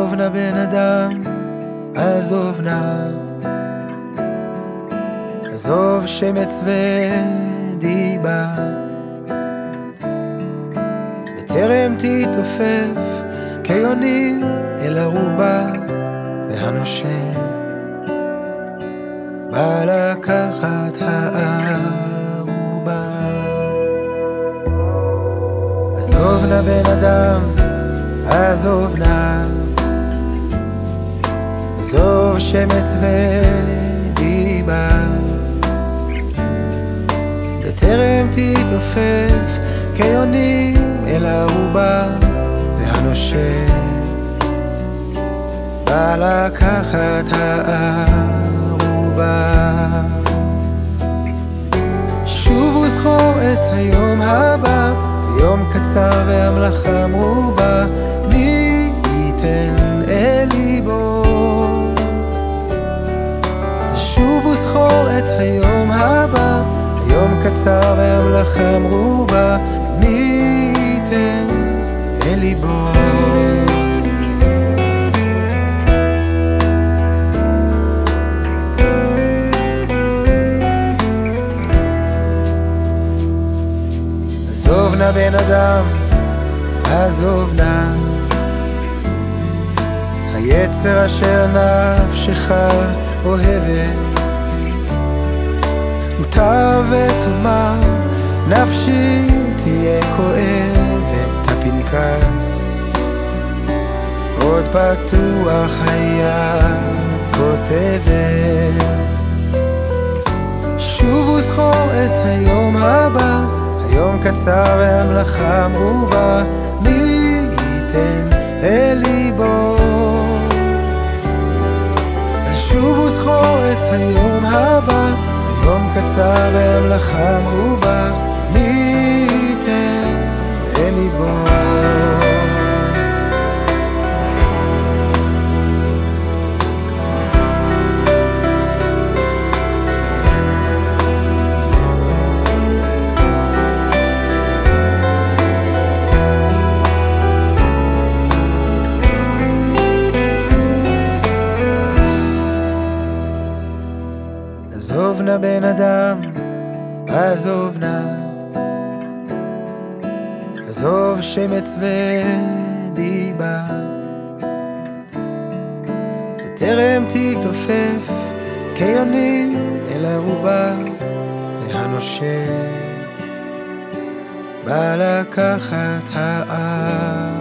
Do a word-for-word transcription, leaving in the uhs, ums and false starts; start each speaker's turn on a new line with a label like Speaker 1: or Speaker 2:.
Speaker 1: עזוב נא בן אדם, עזוב נא, עזוב שמץ ודיבה, בטרם תתעופף כיונים אל ערובה, והנושה בא לקחת הערובה. עזוב נא בן אדם, עזוב נא, עזוב שמץ ודיבה, בטרם תתעופף כיונים אל הערובה, והנושה בא לקחת הערובה. שובו זכור את היום הבא, יום קצר והמלאכה מרובה, מי ייתן אל ליבו. שובו זכור את היום הבא, יום קצר והמלאכה מרובה, מי ייתן אל ליבו. עזוב נא בן אדם, עזוב נא, היצר אשר נפשך אוהבת, מוטב ותאמר נפשי תהיה כואבת. הפנקס עוד פתוח, היד כותבת. שובו זכור את היום הבא, היום קצר והמלאכה מרובה, מי ייתן אל ליבו. שובו זכור את היום הבא, היום קצר והמלאכה מרובה, מי ייתן אל ליבו. עזוב נא בן אדם, עזוב נא, עזוב שמץ ודיבה, בטרם תתעופף כיונים אל ערובה, והנושה בא לקחת הערובה.